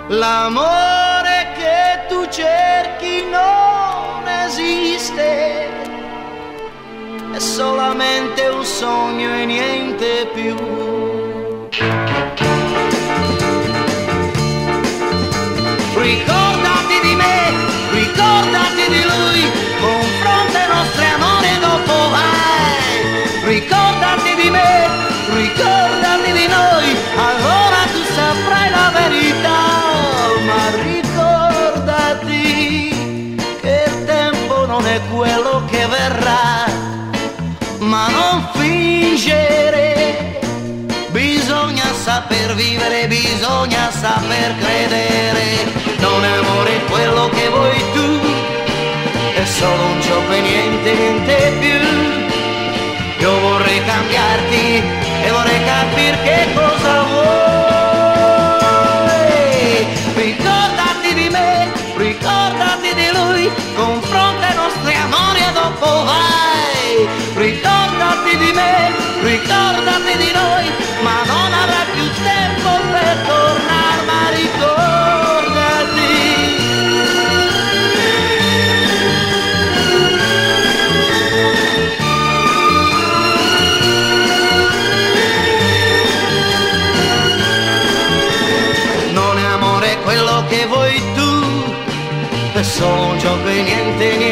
L'amore che tu cerchi non esiste, è solamente un sogno e niente più. Ricordati di me, ricordati di lui, confronta i nostri amori e dopo vai. Ricordati di me, ricordati di noi, allora tu saprai la verità. Ma ricordati che il tempo non è quello che verrà, ma non fingere, bisogna saper vivere, bisogna saper credere. Non è amore quello che vuoi tu, è solo un gioco e niente, niente più. Io vorrei cambiarti e vorrei capire che cosa vuoi. Ricordati di me, ricordati di lui, confronta i nostri amori e dopo vai. Ricordati di me, ricordati di noi, ma non avrai più tempo per tornare, ma ricordati. Non è amore quello che vuoi tu, è solo un gioco e niente, niente